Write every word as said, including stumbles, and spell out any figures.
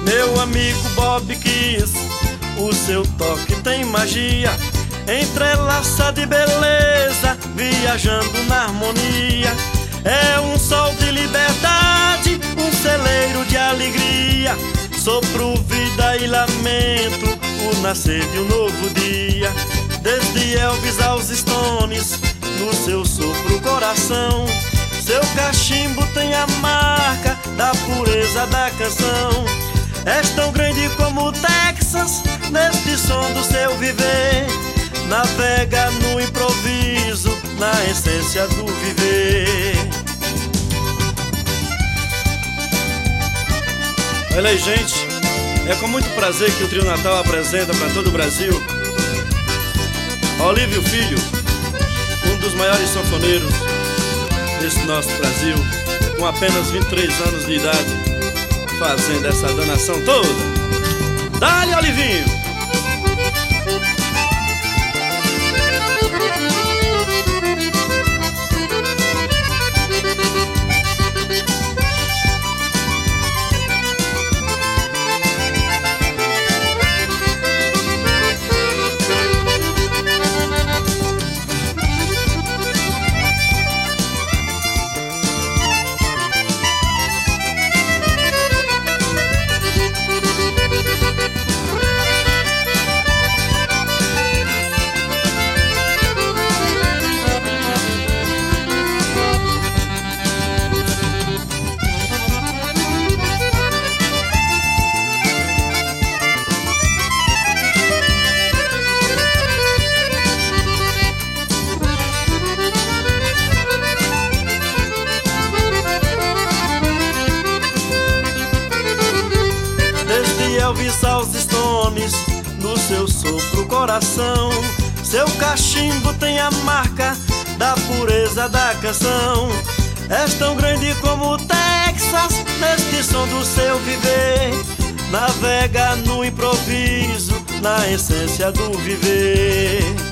Meu amigo Bob Kiss, o seu toque tem magia, entrelaça de beleza, viajando na harmonia. É um sol de liberdade, um celeiro de alegria, sopro, vida e lamento, o nascer de um novo dia. Desde Elvis aos Stones, no seu sopro coração, seu cachimbo tem a marca da pureza da canção. És tão grande como o Texas, neste som do seu viver, navega no improviso, na essência do viver. Olha aí, gente, é com muito prazer que o Trio Natal apresenta para todo o Brasil Olívio Filho, um dos maiores sanfoneiros desse nosso Brasil, com apenas vinte e três anos de idade, fazendo essa danação toda. Dá-lhe, Olivinho! Elvis aos Stones, no seu sopro coração, seu cachimbo tem a marca da pureza da canção. És tão grande como o Texas, neste som do seu viver, navega no improviso, na essência do viver.